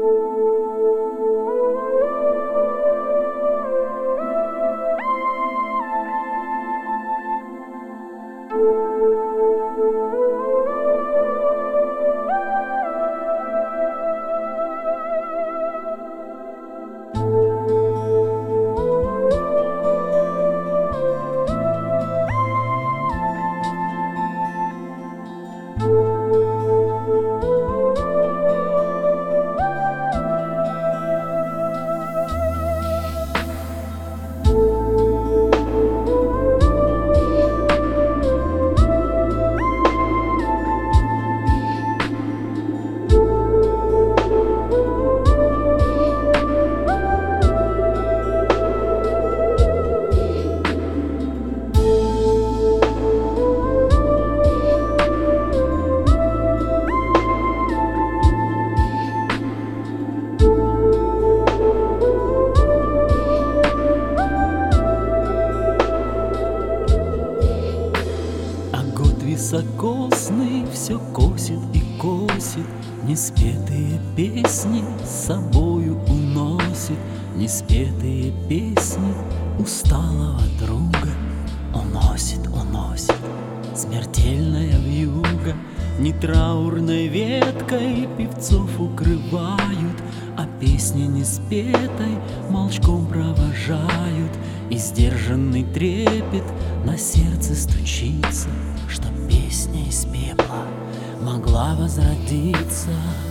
Високосный все косит и косит, неспетые песни с собою уносит, неспетые песни усталого друга уносит, уносит. Смертельная вьюга не траурной веткой певцов укрывают, а песни неспетой молчком провожают, и сдержанный трепет на сердце стучится, что песня из пепла могла возродиться.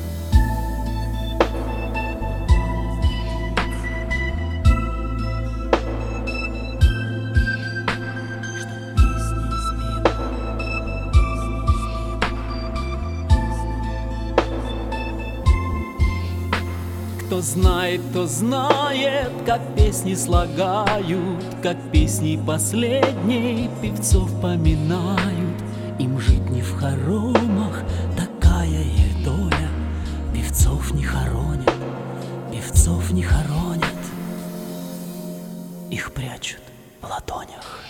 Кто знает, как песни слагают, как песни последней певцов поминают. Им жить не в хоромах, такая их доля. Певцов не хоронят, певцов не хоронят, их прячут в ладонях.